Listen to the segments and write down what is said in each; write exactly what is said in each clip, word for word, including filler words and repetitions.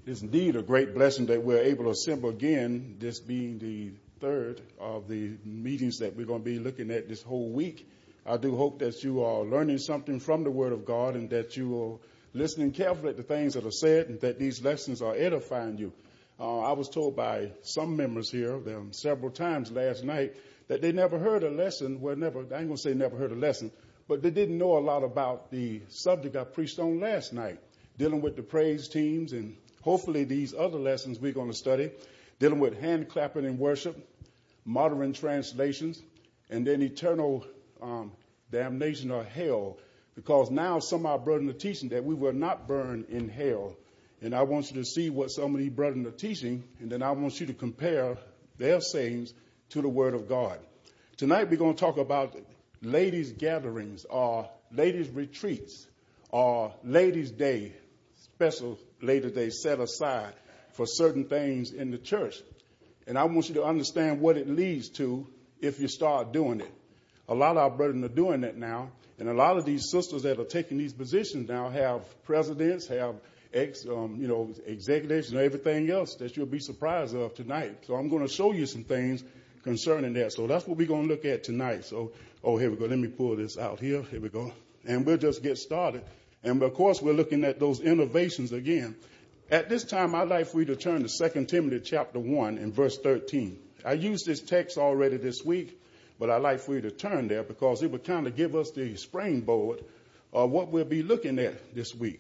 It's indeed a great blessing that we're able to assemble again, this being the third of the meetings that we're going to be looking at this whole week. I do hope that you are learning something from the Word of God and that you are listening carefully to the things that are said and that these lessons are edifying you. Uh, I was told by some members here um, several times last night that they never heard a lesson, well, never, I ain't going to say never heard a lesson, but they didn't know a lot about the subject I preached on last night, dealing with the praise teams and hopefully these other lessons we're going to study, dealing with hand clapping in worship, modern translations, and then eternal um, damnation or hell. Because now some of our brethren are teaching that we will not burn in hell. And I want you to see what some of these brethren are teaching, and then I want you to compare their sayings to the Word of God. Tonight we're going to talk about ladies' gatherings or ladies' retreats or ladies' day, special Ladies' Day set aside for certain things in the church. And I want you to understand what it leads to if you start doing it. A lot of our brethren are doing that now. And a lot of these sisters that are taking these positions now have presidents, have ex, um, you know, executives and everything else that you'll be surprised of tonight. So I'm going to show you some things concerning that. So that's what we're going to look at tonight. So, oh, here we go. Let me pull this out here. Here we go. And we'll just get started. And, of course, we're looking at those innovations again. At this time, I'd like for you to turn to Second Timothy chapter one and verse thirteen. I used this text already this week, but I'd like for you to turn there because it would kind of give us the springboard of what we'll be looking at this week.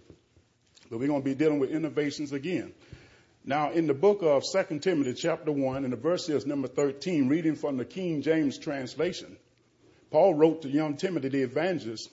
But we're going to be dealing with innovations again. Now, in the book of Second Timothy chapter one, and the verse is number thirteen, reading from the King James translation, Paul wrote to young Timothy the evangelist,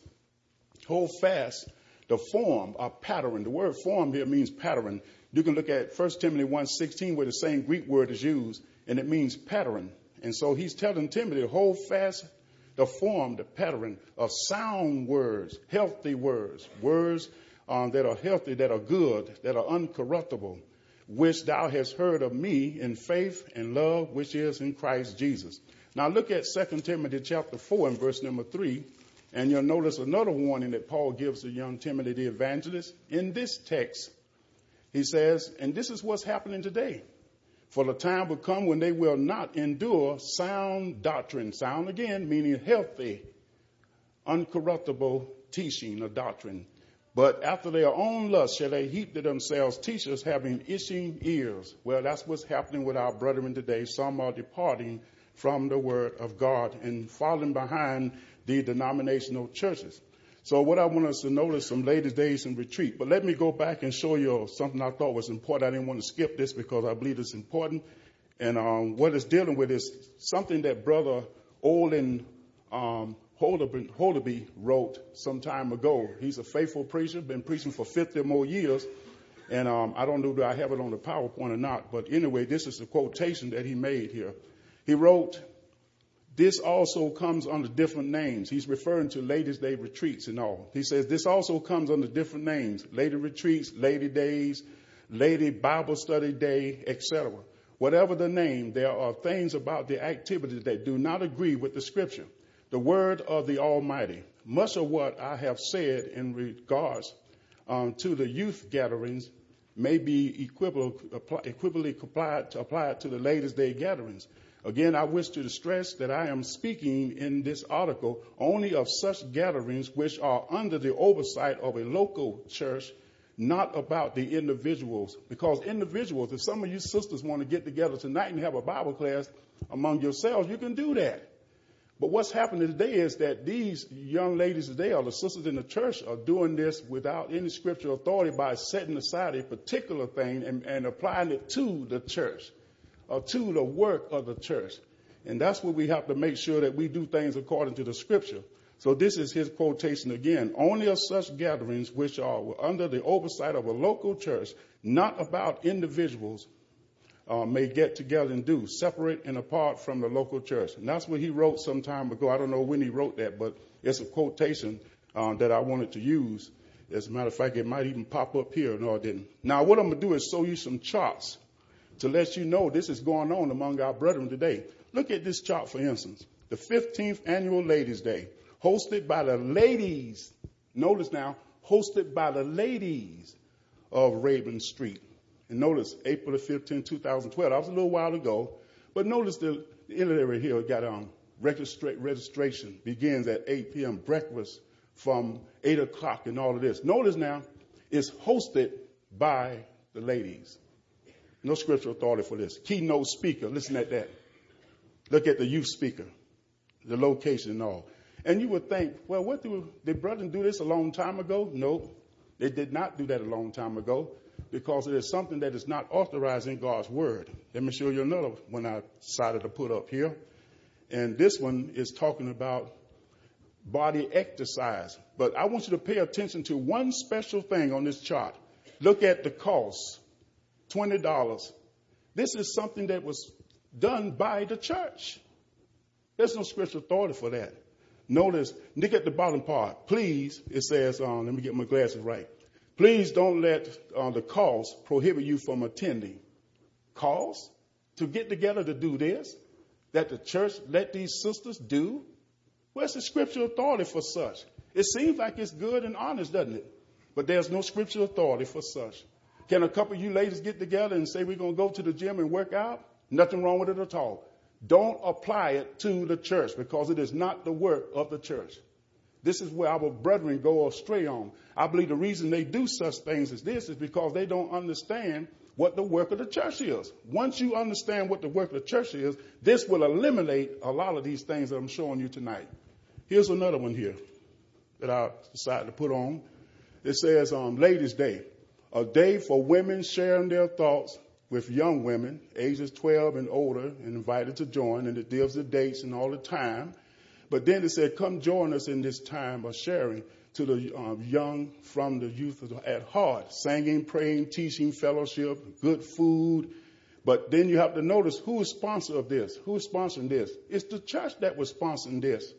hold fast the form or pattern. The word form here means pattern. You can look at First Timothy one sixteen where the same Greek word is used, and it means pattern. And so he's telling Timothy to hold fast the form, the pattern of sound words, healthy words, words um, that are healthy, that are good, that are uncorruptible, which thou hast heard of me in faith and love, which is in Christ Jesus. Now look at Second Timothy chapter four and verse number three. And you'll notice another warning that Paul gives to young Timothy the evangelist. In this text, he says, and this is what's happening today. For the time will come when they will not endure sound doctrine. Sound again, meaning healthy, uncorruptible teaching or doctrine. But after their own lust shall they heap to themselves teachers having itching ears. Well, that's what's happening with our brethren today. Some are departing from the word of God and falling behind the denominational churches. So what I want us to notice some ladies' days and retreat. But let me go back and show you something I thought was important. I didn't want to skip this because I believe it's important. And um, what it's dealing with is something that Brother Olin um, Holderby, Holderby wrote some time ago. He's a faithful preacher, been preaching for fifty or more years. And um, I don't know if I have it on the PowerPoint or not. But anyway, this is the quotation that he made here. He wrote, this also comes under different names. He's referring to Ladies' Day retreats and all. He says this also comes under different names. Lady retreats, lady days, lady Bible study day, et cetera. Whatever the name, there are things about the activities that do not agree with the scripture, the word of the Almighty. Much of what I have said in regards um, to the youth gatherings may be equivalently applied to, applied to the Ladies' Day gatherings. Again, I wish to stress that I am speaking in this article only of such gatherings which are under the oversight of a local church, not about the individuals. Because individuals, if some of you sisters want to get together tonight and have a Bible class among yourselves, you can do that. But what's happening today is that these young ladies today, or the sisters in the church, are doing this without any scriptural authority by setting aside a particular thing and, and applying it to the church, or to the work of the church. And that's what we have to make sure that we do things according to the scripture. So this is his quotation again. Only of such gatherings which are under the oversight of a local church, not about individuals, uh, may get together and do, separate and apart from the local church. And that's what he wrote some time ago. I don't know when he wrote that, but it's a quotation uh, that I wanted to use. As a matter of fact, it might even pop up here. No, it didn't. Now, what I'm going to do is show you some charts to let you know this is going on among our brethren today. Look at this chart, for instance. The fifteenth Annual Ladies' Day, hosted by the ladies. Notice now, hosted by the ladies of Raven Street. And notice April the fifteenth, two thousand twelve. That was a little while ago. But notice the, the itinerary here got um, registra- registration begins at eight p.m. Breakfast from eight o'clock and all of this. Notice now, it's hosted by the ladies. No scriptural authority for this. Keynote speaker. Listen at that. Look at the youth speaker, the location and all. And you would think, well, what do, did brethren do this a long time ago? No, they did not do that a long time ago because it is something that is not authorized in God's word. Let me show you another one I decided to put up here. And this one is talking about body exercise. But I want you to pay attention to one special thing on this chart. Look at the cost, twenty dollars. This is something that was done by the church. There's no scriptural authority for that. Notice, look at the bottom part. Please, it says, um, let me get my glasses right. Please don't let uh, the cost prohibit you from attending. Cost? To get together to do this? That the church let these sisters do? Where's the scriptural authority for such? It seems like it's good and honest, doesn't it? But there's no scriptural authority for such. Can a couple of you ladies get together and say we're going to go to the gym and work out? Nothing wrong with it at all. Don't apply it to the church because it is not the work of the church. This is where our brethren go astray on. I believe the reason they do such things as this is because they don't understand what the work of the church is. Once you understand what the work of the church is, this will eliminate a lot of these things that I'm showing you tonight. Here's another one here that I decided to put on. It says um, Ladies' Day, a day for women sharing their thoughts with young women, ages twelve and older, and invited to join, and it gives the dates and all the time. But then it said, come join us in this time of sharing to the um, young from the youth at heart, singing, praying, teaching, fellowship, good food. But then you have to notice who is sponsor of this, who is sponsoring this. It's the church that was sponsoring this.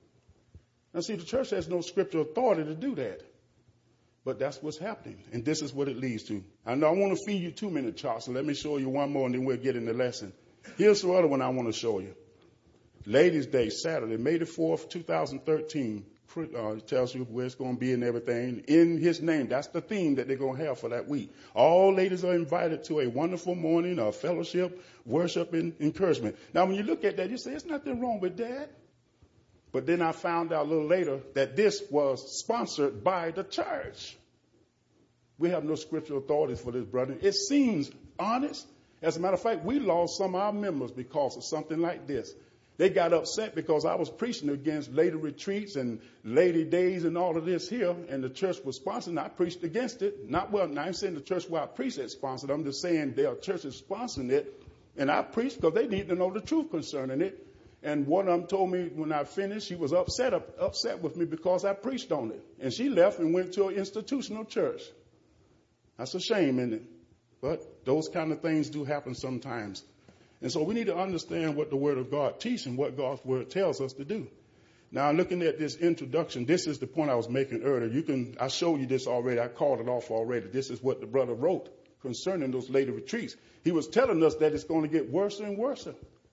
Now see, the church has no scriptural authority to do that. But that's what's happening, and this is what it leads to. I know I want to feed you two minute charts, so let me show you one more, and then we'll get in the lesson. Here's the other one I want to show you. Ladies' Day, Saturday, May the fourth, two thousand thirteen. Uh, it tells you where it's going to be and everything. In his name, that's the theme that they're going to have for that week. All ladies are invited to a wonderful morning of fellowship, worship, and encouragement. Now, when you look at that, you say, there's nothing wrong with that. But then I found out a little later that this was sponsored by the church. We have no scriptural authorities for this, brother. It seems honest. As a matter of fact, we lost some of our members because of something like this. They got upset because I was preaching against lady retreats and lady days and all of this here, and the church was sponsoring. I preached against it. Not well, now I'm saying the church where I preached that sponsored. I'm just saying their church is sponsoring it. And I preached because they need to know the truth concerning it. And one of them told me when I finished, she was upset up, upset with me because I preached on it. And she left and went to an institutional church. That's a shame, isn't it? But those kind of things do happen sometimes. And so we need to understand what the Word of God teaches and what God's Word tells us to do. Now, looking at this introduction, this is the point I was making earlier. You can, I showed you this already. I called it off already. This is what the brother wrote concerning those lady retreats. He was telling us that it's going to get worse and worse.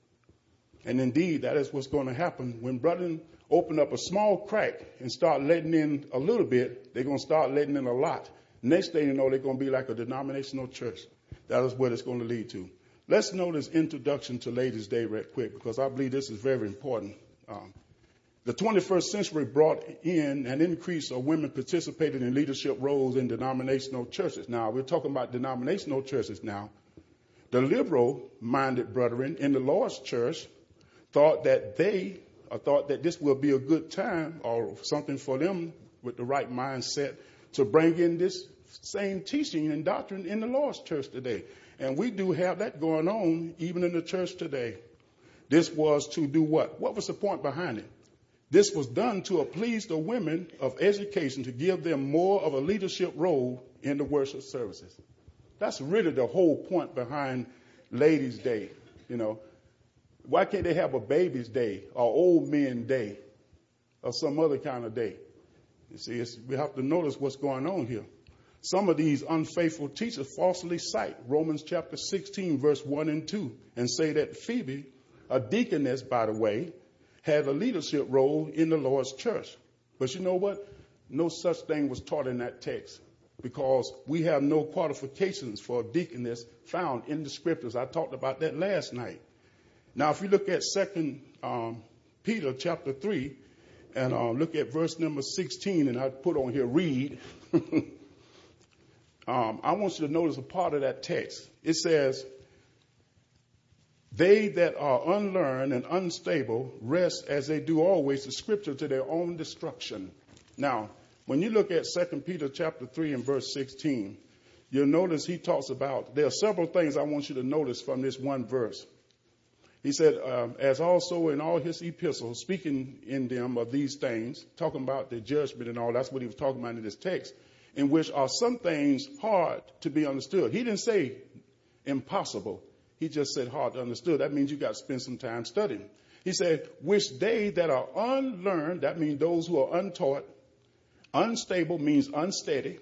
And indeed, that is what's going to happen. When brethren open up a small crack and start letting in a little bit, they're going to start letting in a lot. Next thing you know, they're going to be like a denominational church. That is what it's going to lead to. Let's know this introduction to Ladies' Day right quick, because I believe this is very important. Um, the twenty-first century brought in an increase of women participating in leadership roles in denominational churches. Now, we're talking about denominational churches now. The liberal-minded brethren in the Lord's church thought that they or thought that this will be a good time or something for them with the right mindset to bring in this same teaching and doctrine in the Lord's church today. And we do have that going on even in the church today. This was to do what? What was the point behind it? This was done to please the women of education, to give them more of a leadership role in the worship services. That's really the whole point behind Ladies' Day, you know. Why can't they have a baby's day or old men day or some other kind of day? You see, it's, we have to notice what's going on here. Some of these unfaithful teachers falsely cite Romans chapter sixteen, verse one and two, and say that Phoebe, a deaconess, by the way, had a leadership role in the Lord's church. But you know what? No such thing was taught in that text. because we have no qualifications for deaconess found in the scriptures. I talked about that last night. Now, if you look at Second um, Peter chapter three, and uh, look at verse number sixteen, and I put on here, read. um, I want you to notice a part of that text. It says, they that are unlearned and unstable rest as they do always the scripture to their own destruction. Now, when you look at Second Peter chapter three and verse sixteen, you'll notice he talks about, there are several things I want you to notice from this one verse. He said, um, as also in all his epistles, speaking in them of these things, talking about the judgment and all, that's what he was talking about in this text, in which are some things hard to be understood. He didn't say impossible. He just said hard to understood. That means you got to spend some time studying. He said, which they that are unlearned, that means those who are untaught. Unstable means unsteady.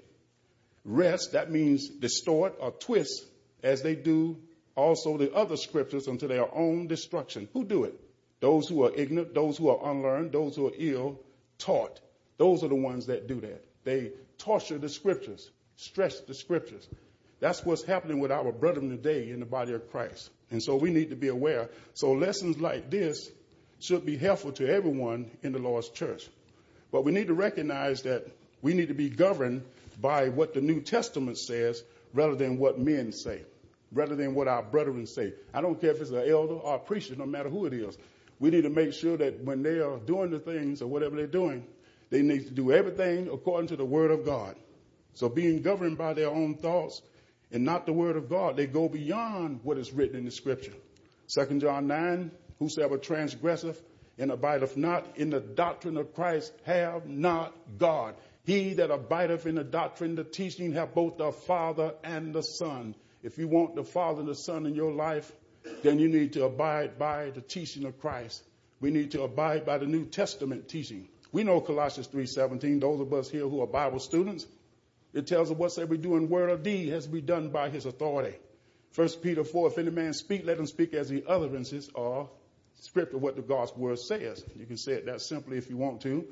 Rest, that means distort or twist, as they do also the other scriptures unto their own destruction. Who do it? Those who are ignorant, those who are unlearned, those who are ill taught. Those are the ones that do that. They torture the scriptures, stretch the scriptures. That's what's happening with our brethren today in the body of Christ. And so we need to be aware. So lessons like this should be helpful to everyone in the Lord's church. But we need to recognize that we need to be governed by what the New Testament says rather than what men say, rather than what our brethren say. I don't care if it's an elder or a preacher, no matter who it is. We need to make sure that when they are doing the things or whatever they're doing, they need to do everything according to the word of God. So being governed by their own thoughts and not the word of God, they go beyond what is written in the scripture. Second John nine, whosoever transgresseth and abideth not in the doctrine of Christ have not God. He that abideth in the doctrine, the teaching, have both the Father and the Son. If you want the Father and the Son in your life, then you need to abide by the teaching of Christ. We need to abide by the New Testament teaching. We know Colossians three seventeen, those of us here who are Bible students, it tells us whatsoever we do in word or deed has to be done by his authority. First Peter four, if any man speak, let him speak as he utterances or scripture, what the God's word says. You can say it that simply if you want to.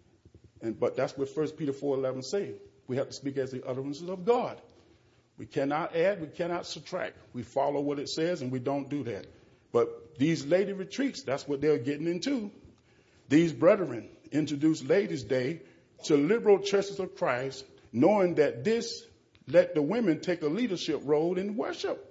And but that's what First Peter four eleven says. We have to speak as the utterances of God. We cannot add, we cannot subtract. We follow what it says and we don't do that. But these lady retreats, that's what they're getting into. These brethren introduced Ladies' Day to liberal churches of Christ, knowing that this let the women take a leadership role in worship.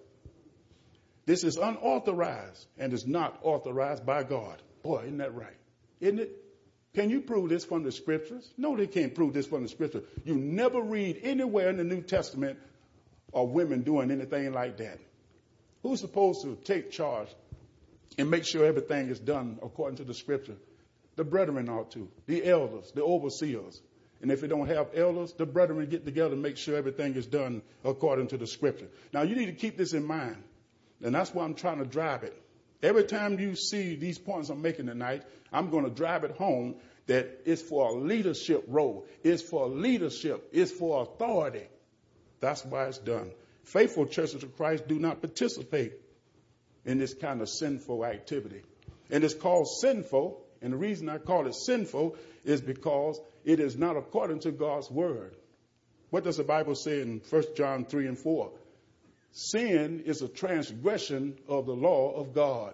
This is unauthorized and is not authorized by God. Boy, isn't that right? Isn't it? Can you prove this from the scriptures? No, they can't prove this from the scriptures. You never read anywhere in the New Testament of women doing anything like that. Who's supposed to take charge and make sure everything is done according to the scripture? The brethren ought to. The elders, the overseers. And if you don't have elders, the brethren get together and make sure everything is done according to the scripture. Now, you need to keep this in mind. And that's why I'm trying to drive it. Every time you see these points I'm making tonight, I'm going to drive it home that it's for a leadership role. It's for leadership. It's for authority. That's why it's done. Faithful churches of Christ do not participate in this kind of sinful activity. And it's called sinful. And the reason I call it sinful is because it is not according to God's word. What does the Bible say in First John three and four? Sin is a transgression of the law of God.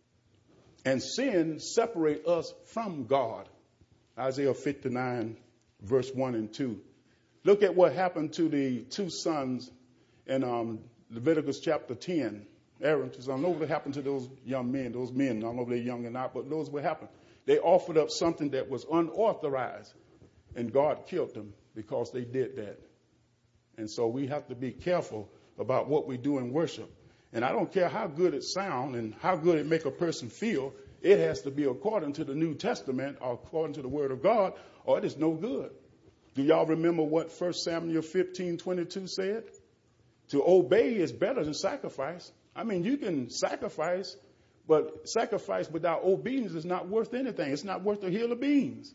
And sin separates us from God. Isaiah fifty-nine, verse one and two. Look at what happened to the two sons in um, Leviticus chapter ten. Aaron, I don't know what happened to those young men, those men. I don't know if they're young or not, but those what happened. They offered up something that was unauthorized, and God killed them because they did that. And so we have to be careful about what we do in worship. And I don't care how good it sounds and how good it make a person feel, it has to be according to the New Testament or according to the Word of God, or it is no good. Do y'all remember what First Samuel fifteen twenty-two said? To obey is better than sacrifice. I mean, you can sacrifice, but sacrifice without obedience is not worth anything. It's not worth a hill of beans.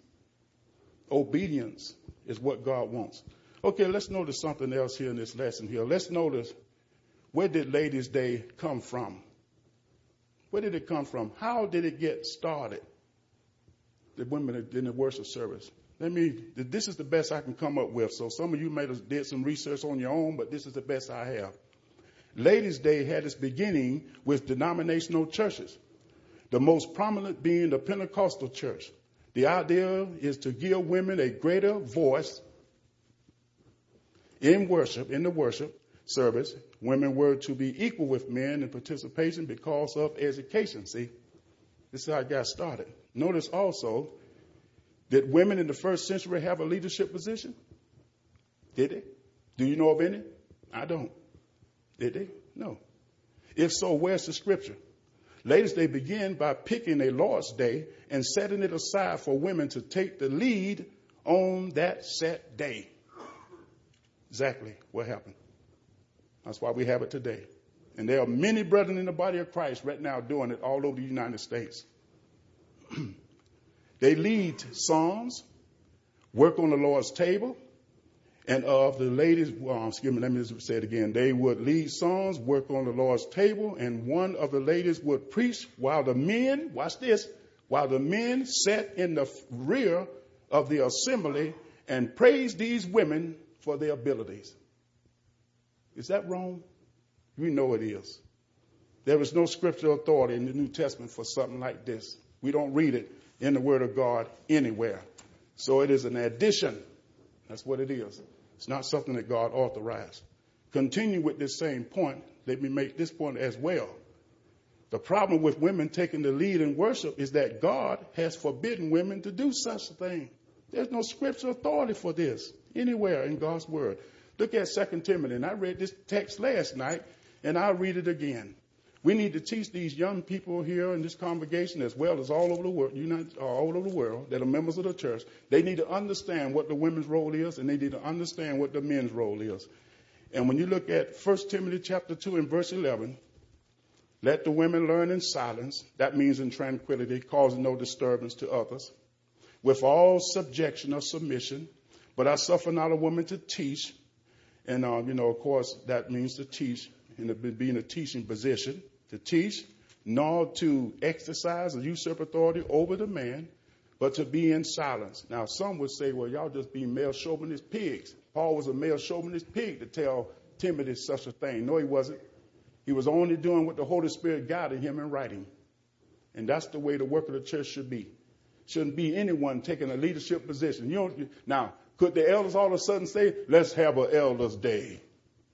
Obedience is what God wants. Okay, let's notice something else here in this lesson here. Let's notice, where did Ladies' Day come from? Where did it come from? How did it get started? the women in the worship service. Let me, this is the best I can come up with. So some of you may have did some research on your own, but this is the best I have. Ladies' Day had its beginning with denominational churches, the most prominent being the Pentecostal church. The idea is to give women a greater voice in worship, in the worship service. Women were to be equal with men in participation because of education. See, this is how it got started. Notice also, did women in the first century have a leadership position? Did they? Do you know of any? I don't. Did they? No. If so, where's the scripture? Ladies, they begin by picking a Lord's Day and setting it aside for women to take the lead on that set day. Exactly what happened. That's why we have it today. And there are many brethren in the body of Christ right now doing it all over the United States. They lead psalms, work on the Lord's table, and of the ladies, well, excuse me, let me just say it again. They would lead songs, work on the Lord's table, and one of the ladies would preach while the men, watch this, while the men sat in the rear of the assembly and praised these women for their abilities. Is that wrong? We know it is. There is no scriptural authority in the New Testament for something like this. We don't read it in the Word of God anywhere. So it is an addition. That's what it is. It's not something that God authorized. Continue with this same point. Let me make this point as well. The problem with women taking the lead in worship is that God has forbidden women to do such a thing. There's no scriptural authority for this anywhere in God's Word. Look at Second Timothy. And I read this text last night, and I'll read it again. We need to teach these young people here in this congregation, as well as all over the world, United, uh, all over the world, that are members of the church. They need to understand what the women's role is, and they need to understand what the men's role is. And when you look at First Timothy chapter two and verse eleven, let the women learn in silence. That means in tranquility, causing no disturbance to others, with all subjection or submission. But I suffer not a woman to teach. And, uh, you know, of course, that means to teach, and be in a teaching position. To teach, nor to exercise or usurp authority over the man, but to be in silence. Now, some would say, well, y'all just be male chauvinist pigs. Paul was a male chauvinist pig to tell Timothy such a thing. No, he wasn't. He was only doing what the Holy Spirit guided him in writing. And that's the way the work of the church should be. Shouldn't be anyone taking a leadership position. You don't, now, could the elders all of a sudden say, let's have an elders' day?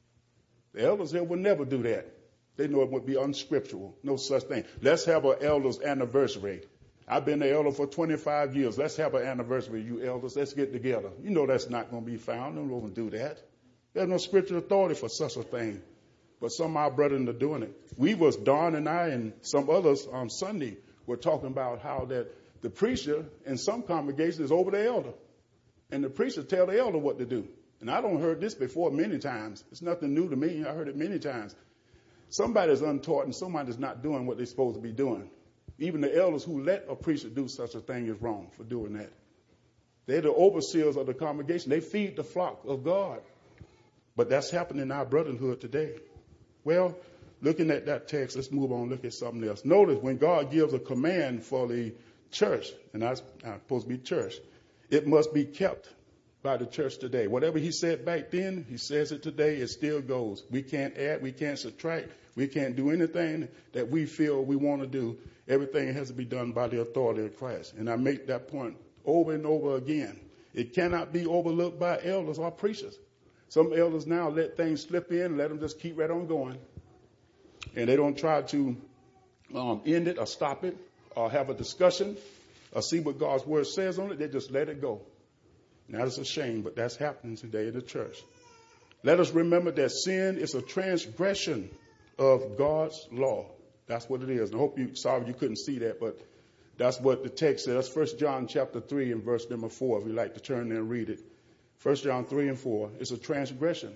The elders here would never do that. They know it would be unscriptural. No such thing. Let's have an elders' anniversary. I've been the elder for twenty-five years. Let's have an anniversary, you elders. Let's get together. You know that's not going to be found. No one will do that. There's no scriptural authority for such a thing. But some of our brethren are doing it. We was, Don and I and some others on Sunday were talking about how that the preacher in some congregations is over the elder. And the preacher tell the elder what to do. And I don't heard this before many times. It's nothing new to me. I heard it many times. Somebody's untaught and somebody's not doing what they're supposed to be doing. Even the elders who let a preacher do such a thing is wrong for doing that. They're the overseers of the congregation. They feed the flock of God. But that's happening in our brotherhood today. Well, looking at that text, let's move on and look at something else. Notice when God gives a command for the church, and that's supposed to be church, it must be kept by the church today. Whatever he said back then, he says it today, it still goes. We can't add, we can't subtract, we can't do anything that we feel we want to do. Everything has to be done by the authority of Christ. And I make that point over and over again. It cannot be overlooked by elders or preachers. Some elders now let things slip in, let them just keep right on going. And they don't try to um, end it or stop it or have a discussion or see what God's word says on it. They just let it go. Now, that's a shame, but that's happening today in the church. Let us remember that sin is a transgression of God's law. That's what it is. And I hope you, sorry you couldn't see that, but that's what the text says. That's First John chapter three and verse number four, if you'd like to turn there and read it. First John three and four. It's a transgression.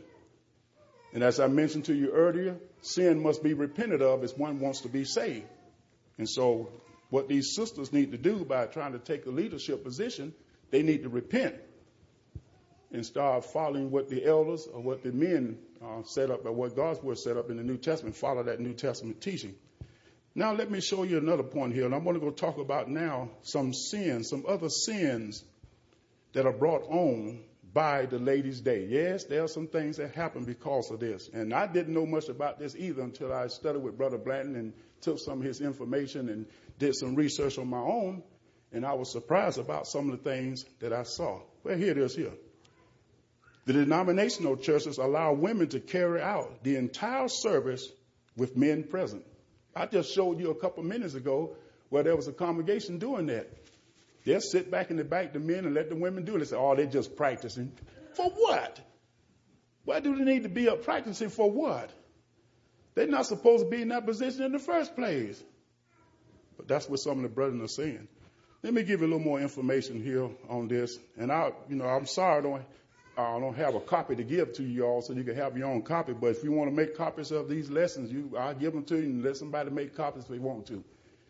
And as I mentioned to you earlier, sin must be repented of if one wants to be saved. And so what these sisters need to do by trying to take a leadership position, they need to repent and start following what the elders or what the men uh, set up, or what God's word set up in the New Testament. Follow that New Testament teaching. Now let me show you another point here, and I'm going to go talk about now some sins, some other sins that are brought on by the Ladies' Day. Yes, there are some things that happen because of this, and I didn't know much about this either until I studied with Brother Blanton and took some of his information and did some research on my own, and I was surprised about some of the things that I saw. Well, here it is here. The denominational churches allow women to carry out the entire service with men present. I just showed you a couple minutes ago where there was a congregation doing that. They'll sit back in the back, the men, and let the women do it. They say, oh, they're just practicing. For what? Why do they need to be up practicing for what? They're not supposed to be in that position in the first place. But that's what some of the brethren are saying. Let me give you a little more information here on this. And I, you know, I'm sorry I don't, I don't have a copy to give to you all so you can have your own copy. But if you want to make copies of these lessons, you, I'll give them to you and let somebody make copies if they want to.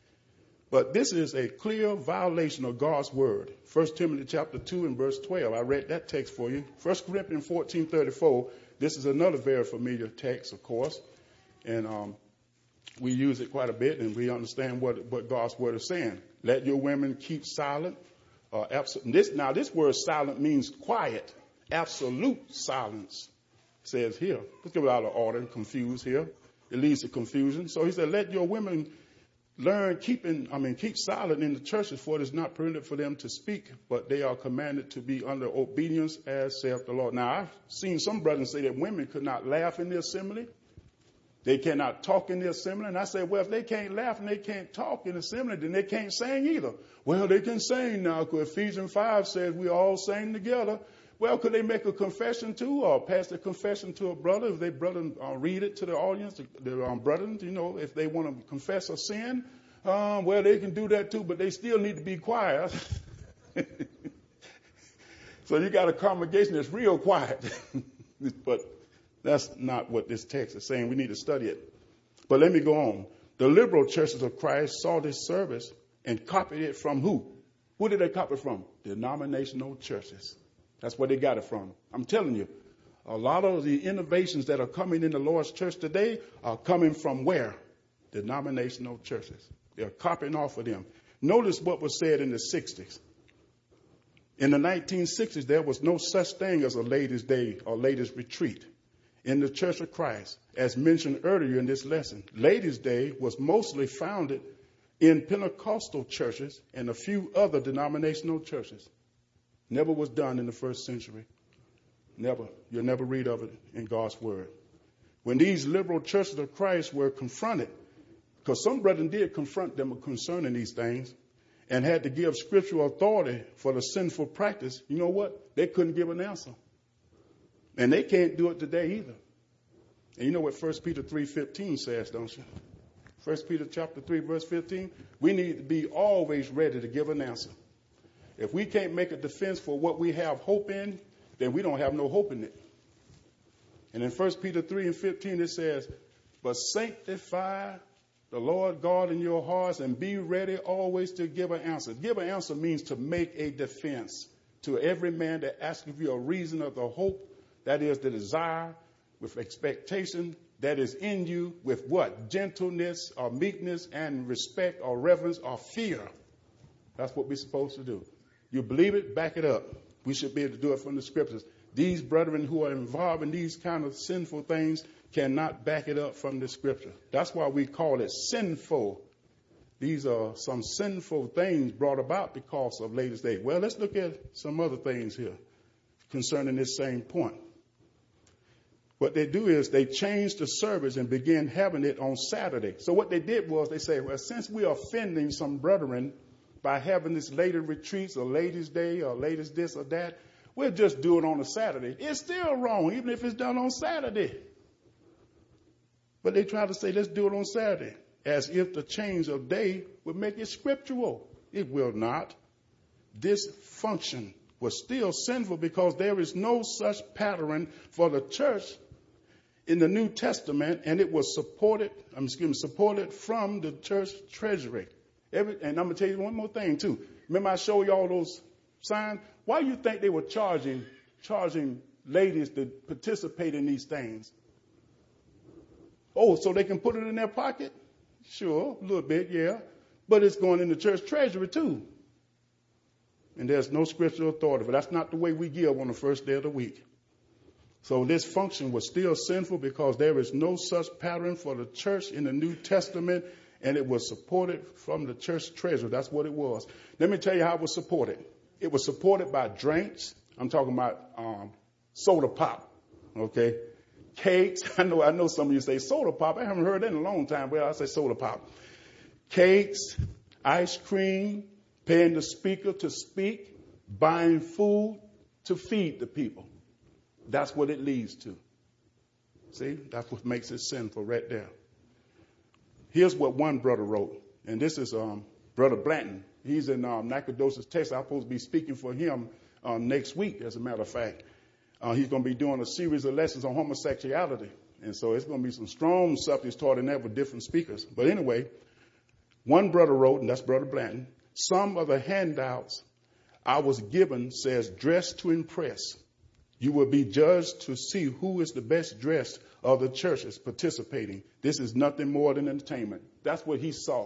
But this is a clear violation of God's word. First Timothy chapter two and verse twelve. I read that text for you. First Corinthians fourteen thirty-four. This is another very familiar text, of course. And um, we use it quite a bit, and we understand what, what God's word is saying. Let your women keep silent. Uh, absolute, this, now, this word silent means quiet. Absolute silence, says here. Let's give it out of order and confuse here. It leads to confusion. So he said, let your women learn keeping, I mean, keep silent in the churches, for it is not permitted for them to speak, but they are commanded to be under obedience, as saith the Lord. Now, I've seen some brothers say that women could not laugh in the assembly. They cannot talk in the assembly. And I say, well, if they can't laugh and they can't talk in the assembly, then they can't sing either. Well, they can sing now, because Ephesians five says we all sing together. Well, could they make a confession too, or pass the confession to a brother? If they brother uh, read it to the audience, the, the um, brethren, you know, if they want to confess a sin, um, well, they can do that too, but they still need to be quiet. So you got a congregation that's real quiet. But that's not what this text is saying. We need to study it. But let me go on. The liberal churches of Christ saw this service and copied it from who? Who did they copy from? Denominational churches. That's where they got it from. I'm telling you, a lot of the innovations that are coming in the Lord's church today are coming from where? Denominational churches. They're copying off of them. Notice what was said in the sixties. In the nineteen sixties, there was no such thing as a ladies' day or ladies' retreat in the Church of Christ. As mentioned earlier in this lesson, Ladies' Day was mostly founded in Pentecostal churches and a few other denominational churches. Never was done in the first century. Never. You'll never read of it in God's word. When these liberal churches of Christ were confronted, because some brethren did confront them concerning these things and had to give scriptural authority for the sinful practice, you know what? They couldn't give an answer. And they can't do it today either. And you know what First Peter three fifteen says, don't you? First Peter chapter three, verse fifteen. We need to be always ready to give an answer. If we can't make a defense for what we have hope in, then we don't have no hope in it. And in First Peter three and fifteen, it says, but sanctify the Lord God in your hearts and be ready always to give an answer. Give an answer means to make a defense to every man that asks of you a reason of the hope, that is the desire with expectation that is in you with what? Gentleness or meekness and respect or reverence or fear. That's what we're supposed to do. You believe it, back it up. We should be able to do it from the scriptures. These brethren who are involved in these kind of sinful things cannot back it up from the scripture. That's why we call it sinful. These are some sinful things brought about because of Ladies' Day. Well, let's look at some other things here concerning this same point. What they do is they change the service and begin having it on Saturday. So what they did was they say, well, since we are offending some brethren by having this lady retreats or Ladies' Day or ladies this or that, we'll just do it on a Saturday. It's still wrong, even if it's done on Saturday. But they try to say, let's do it on Saturday, as if the change of day would make it scriptural. It will not. This function was still sinful because there is no such pattern for the church in the New Testament, and it was supported, I'm excuse me, supported from the church treasury. Every, and I'm going to tell you one more thing, too. Remember I showed you all those signs? Why do you think they were charging, charging ladies to participate in these things? Oh, so they can put it in their pocket? Sure, a little bit, yeah. But it's going in the church treasury too. And there's no scriptural authority. But that's not the way we give on the first day of the week. So this function was still sinful because there is no such pattern for the church in the New Testament, and it was supported from the church treasury. That's what it was. Let me tell you how it was supported. It was supported by drinks. I'm talking about um, soda pop, okay? Cakes. I know I know some of you say soda pop. I haven't heard that in a long time. Well, I say soda pop. Cakes, ice cream, paying the speaker to speak, buying food to feed the people. That's what it leads to. See, that's what makes it sinful right there. Here's what one brother wrote, and this is um, Brother Blanton. He's in um, Nacogdoches, Texas. I'm supposed to be speaking for him uh, next week, as a matter of fact. Uh, he's going to be doing a series of lessons on homosexuality, and so it's going to be some strong subjects taught in there with different speakers. But anyway, one brother wrote, and that's Brother Blanton, some of the handouts I was given says dress to impress. You will be judged to see who is the best dressed of the churches participating. This is nothing more than entertainment. That's what he saw.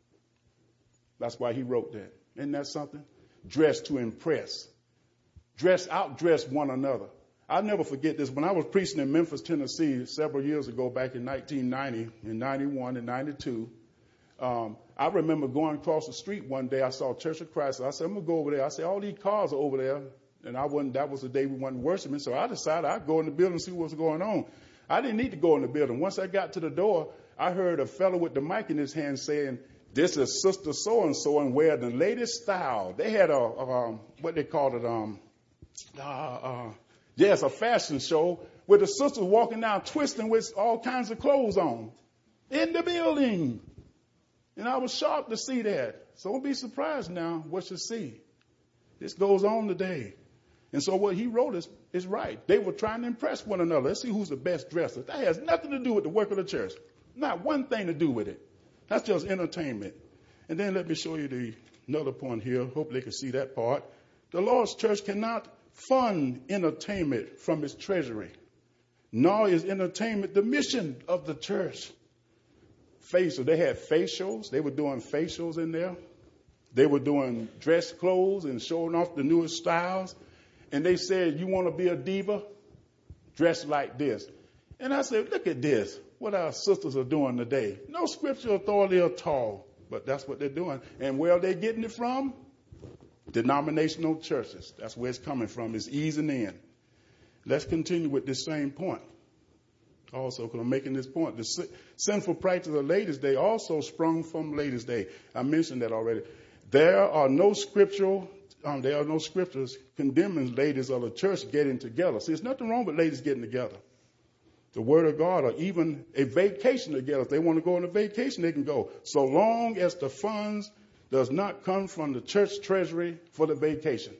That's why he wrote that. Isn't that something? Dress to impress. Dress, outdress one another. I'll never forget this. When I was preaching in Memphis, Tennessee, several years ago, back in nineteen ninety, in ninety-one and ninety-two, um, I remember going across the street one day. I saw Church of Christ. I said, I'm going to go over there. I said, all these cars are over there. And I wasn't, that was the day we weren't worshiping. So I decided I'd go in the building and see what's going on. I didn't need to go in the building. Once I got to the door, I heard a fellow with the mic in his hand saying, this is Sister So-and-so and wear the latest style. They had a, a um, what they called it, um, uh, uh, yes, a fashion show where the sisters walking down twisting with all kinds of clothes on in the building. And I was shocked to see that. So don't be surprised now what you see. This goes on today. And so what he wrote is, is right. They were trying to impress one another. Let's see who's the best dresser. That has nothing to do with the work of the church. Not one thing to do with it. That's just entertainment. And then let me show you the another point here. Hope they can see that part. The Lord's church cannot fund entertainment from its treasury, nor is entertainment the mission of the church. Facial. They had facials. They were doing facials in there. They were doing dress clothes and showing off the newest styles. And they said, you want to be a diva? Dress like this. And I said, look at this, what our sisters are doing today. No scriptural authority at all, but that's what they're doing. And where are they getting it from? Denominational churches. That's where it's coming from. It's easing in. Let's continue with this same point. Also, because I'm making this point, the sin- sinful practice of Ladies' Day also sprung from Ladies' Day. I mentioned that already. There are no scriptural Um, there are no scriptures condemning ladies of the church getting together. See, there's nothing wrong with ladies getting together. The word of God, or even a vacation together. If they want to go on a vacation, they can go. So long as the funds does not come from the church treasury for the vacation.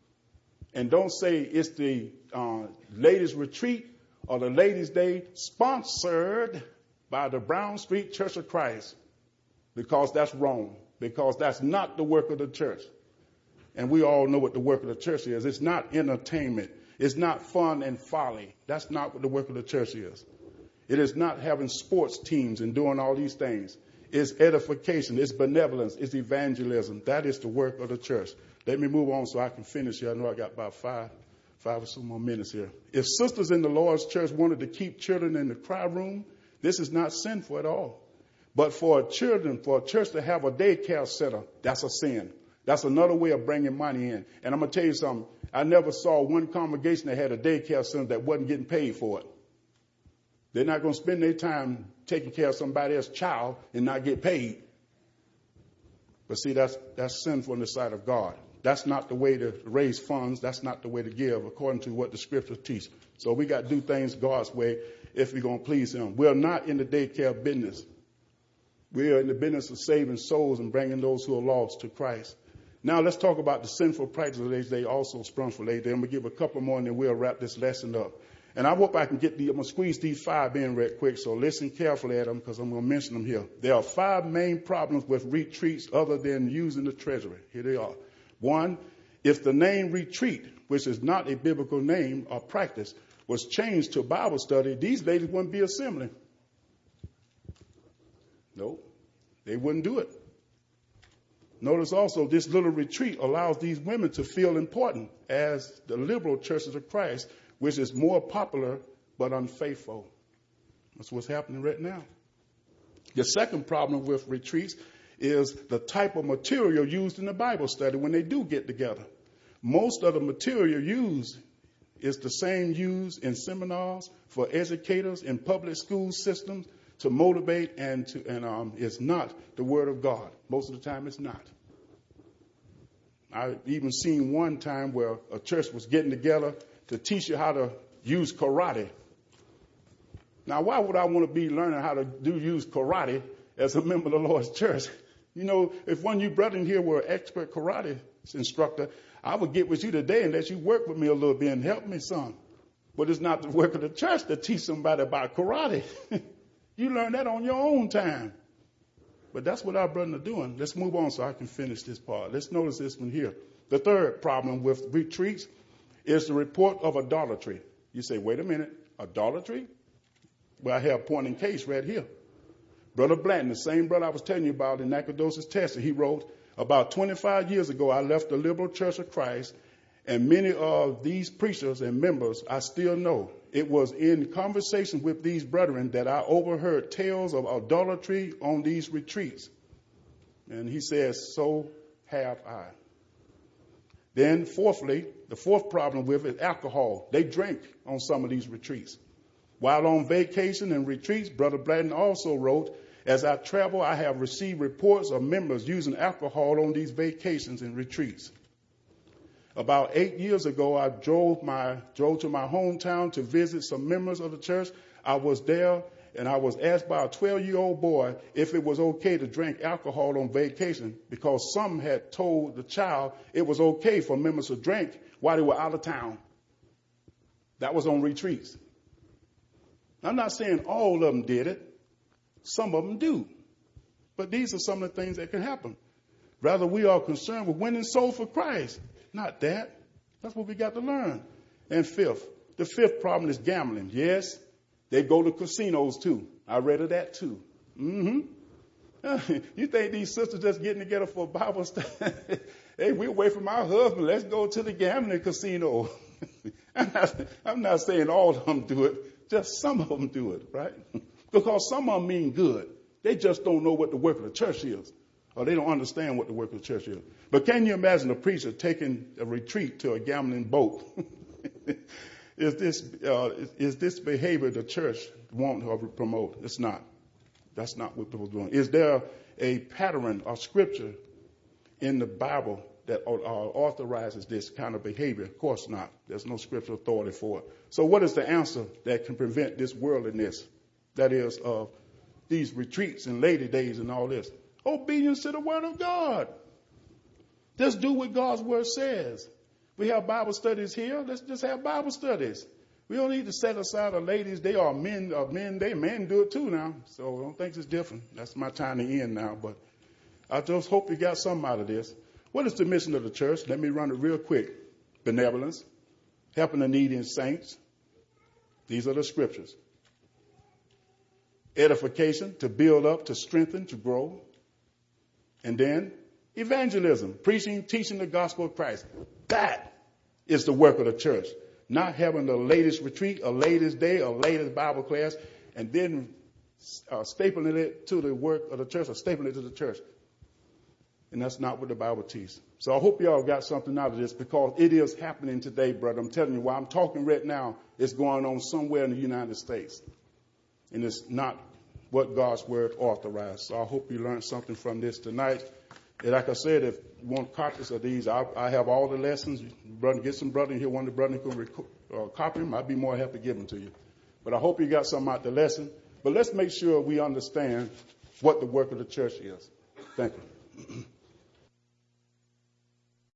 And don't say it's the uh, ladies retreat or the ladies' day sponsored by the Brown Street Church of Christ. Because that's wrong. Because that's not the work of the church. And we all know what the work of the church is. It's not entertainment. It's not fun and folly. That's not what the work of the church is. It is not having sports teams and doing all these things. It's edification. It's benevolence. It's evangelism. That is the work of the church. Let me move on so I can finish here. I know I got about five, five or so more minutes here. If sisters in the Lord's church wanted to keep children in the cry room, this is not sinful at all. But for children, for a church to have a daycare center, that's a sin. That's another way of bringing money in. And I'm going to tell you something. I never saw one congregation that had a daycare center that wasn't getting paid for it. They're not going to spend their time taking care of somebody else's child and not get paid. But see, that's that's sinful in the sight of God. That's not the way to raise funds. That's not the way to give, according to what the scriptures teach. So we got to do things God's way if we're going to please him. We're not in the daycare business. We are in the business of saving souls and bringing those who are lost to Christ. Now let's talk about the sinful practice of Ladies' Day also sprung from Ladies' Day. I'm going to give a couple more and then we'll wrap this lesson up. And I hope I can get the, I'm going to squeeze these five in real quick, so listen carefully at them because I'm going to mention them here. There are five main problems with retreats other than using the treasury. Here they are. One, if the name retreat, which is not a biblical name or practice, was changed to Bible study, these ladies wouldn't be assembling. Nope. They wouldn't do it. Notice also this little retreat allows these women to feel important as the liberal churches of Christ, which is more popular but unfaithful. That's what's happening right now. The second problem with retreats is the type of material used in the Bible study when they do get together. Most of the material used is the same used in seminars for educators in public school systems to motivate and to and um, it's not the Word of God. Most of the time it's not. I've even seen one time where a church was getting together to teach you how to use karate. Now, why would I want to be learning how to do use karate as a member of the Lord's church? You know, if one of you brethren here were an expert karate instructor, I would get with you today and let you work with me a little bit and help me some. But it's not the work of the church to teach somebody about karate. You learn that on your own time. But that's what our brethren are doing. Let's move on so I can finish this part. Let's notice this one here. The third problem with retreats is the report of idolatry. You say, wait a minute, idolatry? Well, I have a point in case right here. Brother Blanton, the same brother I was telling you about in Nacogdoches, Texas, he wrote, about twenty-five years ago, I left the Liberal Church of Christ, and many of these preachers and members I still know. It was in conversation with these brethren that I overheard tales of idolatry on these retreats. And he says, so have I. Then fourthly, the fourth problem with it is alcohol. They drink on some of these retreats. While on vacation and retreats, Brother Blanton also wrote, as I travel, I have received reports of members using alcohol on these vacations and retreats. About eight years ago, I drove my drove to my hometown to visit some members of the church. I was there, and I was asked by a twelve-year-old boy if it was okay to drink alcohol on vacation because some had told the child it was okay for members to drink while they were out of town. That was on retreats. I'm not saying all of them did it. Some of them do. But these are some of the things that can happen. Rather, we are concerned with winning souls for Christ. Not that. That's what we got to learn. And fifth, the fifth problem is gambling. Yes, they go to casinos too. I read of that too. Mm-hmm. You think these sisters just getting together for a Bible study? Hey, we're away from our husband. Let's go to the gambling casino. I'm, not, I'm not saying all of them do it. Just some of them do it, right? Because some of them mean good. They just don't know what the work of the church is. Or they don't understand what the work of the church is. But can you imagine a preacher taking a retreat to a gambling boat? is this uh, is, is this behavior the church won't promote? It's not. That's not what people are doing. Is there a pattern or scripture in the Bible that uh, authorizes this kind of behavior? Of course not. There's no scriptural authority for it. So what is the answer that can prevent this worldliness? That is, of uh, these retreats and lady days and all this. Obedience to the word of God. Just do what God's word says. We have Bible studies here. Let's just have Bible studies. We don't need to set aside the ladies. They are men. Uh, men. They men do it too now. So I don't think it's different. That's my time to end now. But I just hope you got something out of this. What is the mission of the church? Let me run it real quick. Benevolence, helping the needy and saints. These are the scriptures. Edification, to build up, to strengthen, to grow. And then evangelism, preaching, teaching the gospel of Christ. That is the work of the church. Not having the latest retreat, a latest day, a latest Bible class, and then uh, stapling it to the work of the church or stapling it to the church. And that's not what the Bible teaches. So I hope y'all got something out of this because it is happening today, brother. I'm telling you, while I'm talking right now, it's going on somewhere in the United States. And it's not what God's word authorized. So I hope you learned something from this tonight. And like I said, if you want copies of these, I, I have all the lessons. Brother, get some brother in here. One of the brothers can rec- uh, copy them. I'd be more happy to give them to you. But I hope you got something out of the lesson. But let's make sure we understand what the work of the church is. Thank you.